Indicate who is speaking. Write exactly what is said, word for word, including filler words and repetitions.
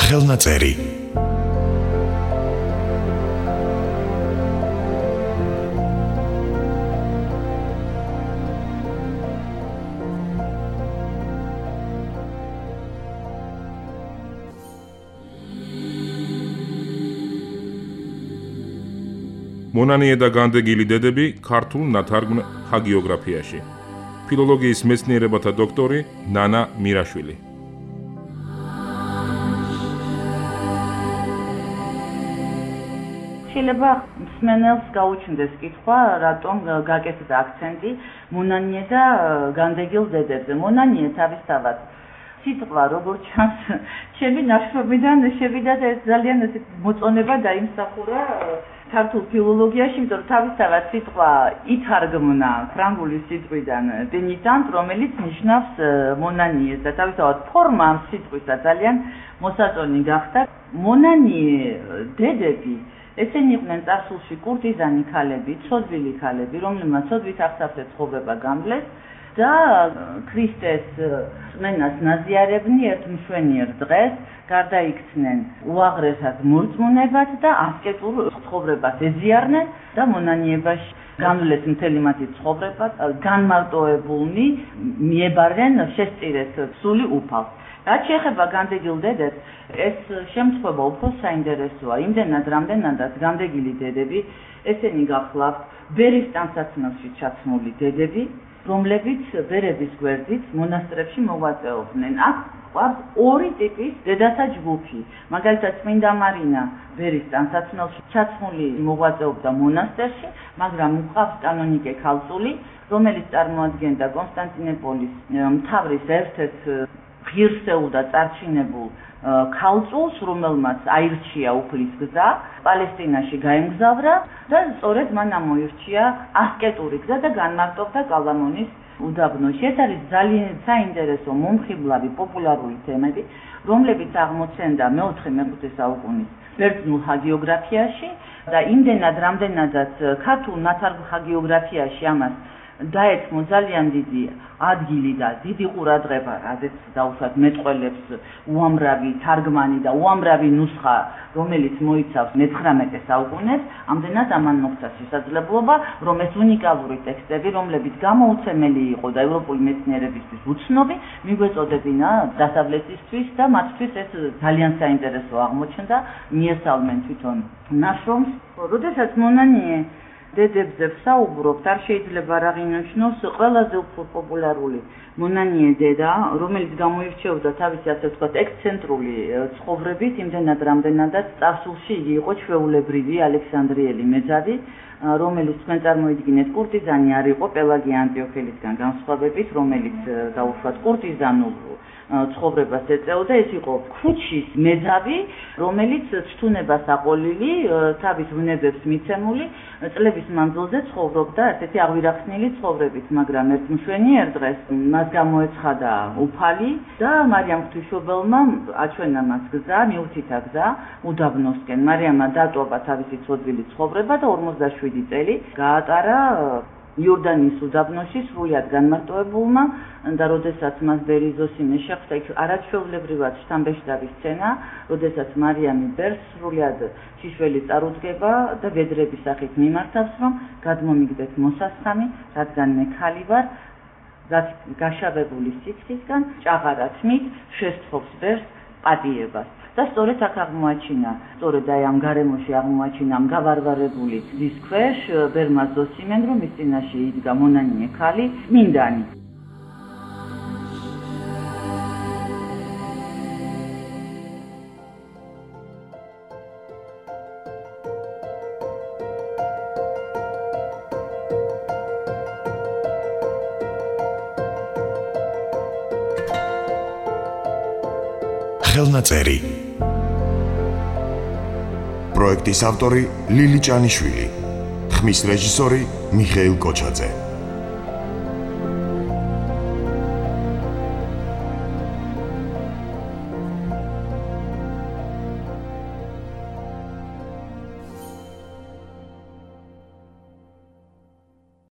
Speaker 1: ხელნაწერი
Speaker 2: მონანიე და განდეგილი დედები ქართულ ნათარგმნ ჰაგიოგრაფიაში. ფილოლოგიის მეცნიერებათა დოქტორი ნანა მირაშვილი.
Speaker 3: შეიძლება მსმენელს გაუჩნდეს კითხვა, რატომ გაკეთდა აქცენტი მონანიე და განდეგილ დედებზე. მონანიე თავისთავად სიტყვა როგორც ჩანს, ჩემი ნაშრომიდან შევიდა და ეს ძალიან ესეთ მოწონება დაიმსახურა ქართულ ფილოლოგიაში, იმიტომ რომ თავისთავად სიტყვა ითარგმნა ფრანგული სიტყვიდან პენიტანტ, რომელიც ნიშნავს მონანიეს და თავისთავად ფორმა ამ სიტყვისა ძალიან მოსაწონი გახდა. მონანიე დედები ესენი იყვნენ წარსულში კურტიზანი ქალები, ცოდვილი ქალები, რომლებმაც ცოდვით აღსავსე ცხოვრება გამლეს და ქრისტეს წმენას ნაზიარებდნენ ერთ მშვენიერ დღეს, გარდაიქცნენ უაღრესად მორწმუნებად და ასკეტურ ცხოვრებას ეძიარნენ და მონანიებაში გამლეს მთელი მათი ცხოვრება, განმარტოებულნი მიებარენ შესწირეს სული უფალს. რაც შეეხება განდეგილ დედებს, ეს შემთხვევა უფრო საინტერესოა, იმდენად რამდენადაც განდეგილი დედები ესენი გახლავთ ბერის ტანსაცმელში ჩაცმული დედები, რომლებიც ბერების გვერდით მონასტრებში მოღვაწეობდნენ. აქ ყავს ორი ტიპის დედათა ჯგუფი. მაგალითად, წმინდა მარინა ბერის ტანსაცმელში ჩაცმული მოღვაწეობდა მონასტერში, მაგრამ უყავს კანონიკე ქალწული, რომელიც წარმოადგენდა კონსტანტინოპოლის მთავრის ერთ-ერთ ღირსეულ და წარჩინებულ ქალწულს, რომელმაც აირჩია უფლის გზა, პალესტინაში გაემგზავრა და სწორედ მან ამოირჩია ასკეტური გზა და განმარტოვდა კალამონის უდაბნოში. ეს არის ძალიან საინტერესო, მომხიბლავი, პოპულარული თემები, რომლებიც აღმოცენდა მეოთხე-მეხუთე საუკუნის ბერძნულ ჰაგიოგრაფიაში და იმდენად რამდენადაც ქართულ ნათარგმ ჰაგიოგრაფიაში ამას დაეთმო ძალიან დიდი ადგილი და დიდი ყურადღება, რადგან დაუშვათ მეტყველებს უამრავი თარგმანი და უამრავი ნუსხა, რომელიც მოიცავს მეცხრამეტე საუკუნეს, ამდენად ამან მოხდა შესაძლებლობა, რომ ეს უნიკალური ტექსტები, რომლებიც გამოუცემელი იყო და ევროპული მეცნიერებისთვის უცნობი, მიგვეწოდებინა დასავლეთისთვის და მათთვის ეს ძალიან საინტერესო აღმოჩნდა, მიესალმენ თვითონ ნაშრომს. როდესაც მონანიე დედებზე ვსაუბრობთ, არ შეიძლება არ აღინიშნოს ყველაზე უფრო პოპულარული მონანიე დედა, რომელიც გამოირჩეოდა თავისი ასე ვთქვათ ექსცენტრული ცხოვრებით, იმდენად რამდენადაც წარსულში იგი იყო ჩვეულებრივი ალექსანდრიელი მეძავი, რომელიც თქვენ წარმოიდგინეთ კურტიზანი არ იყო პელაგია ანტიოქელისგან განსხვავებით, რომელიც დაუშვათ კურტიზანულ ცხოვრებას ეწეოდა, ეს იყო ქუჩის მეძავი, რომელიც ჩთუნებას აყოლილი, თავის ვნებებს მიცემული, წლების მანძილზე ცხოვრობდა ერთ-ერთი აღვირახსნილი ცხოვრებით, მაგრამ ერთ მშვენიერ დღეს მას გამოეცხადა უფალი და მარიამ ღვთისმშობელმა აჩვენა მას გზა, მიუთითა გზა უდაბნოსკენ. მარიამმა დატოვა თავისი ცოდვილი ცხოვრება და ორმოცდაშვიდი წელი გაატარა იორდანის უდაბნოში სრულად განმარტოებულმა და როდესაც მას ბერი ზოსიმე შეხვდა, იქ არაჩვეულებრივად შთამბეჭდავი სცენა, როდესაც მარიამი ბერს სრულად შიშველი წარუდგება და ბედრების სახით მიმართავს, რომ გადმომიგდეთ მოსასხამი, რადგან მე ქალი ვარ, რაც გაშავებული სიცხისგან ჭაღარა თმით შესთხოვს ბერს პატიებას. და სწორედ აქ აღმოაჩინა, სწორედ აი ამ გარემოში აღმოაჩინა ამ გავარვარებული გზის ქვეშ ბერმა ზოსიმენ, რომ მის წინაშე იდგა მონანიე ქალი, მინდანი.
Speaker 1: ხელნაწერი პროექტის ავტორი ლილი ჭანიშვილი, ხმის რეჟისორი მიხეილ კოჩაძე.